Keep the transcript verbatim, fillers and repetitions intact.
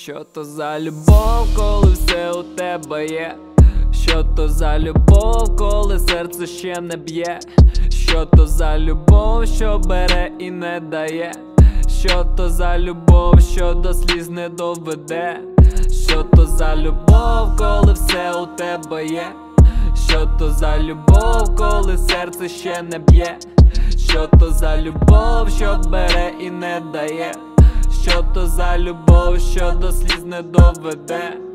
Що то за любов, коли все у тебе є? Що то за любов, коли серце ще не б'є? Що то за любов, що бере і не дає? Що то за любов, що до сліз не доведе? Що то за любов, коли все у тебе є? Що то за любов, коли серце ще не б'є? Що то за любов, що бере і не дає? Що то за любов, що до сліз не доведе?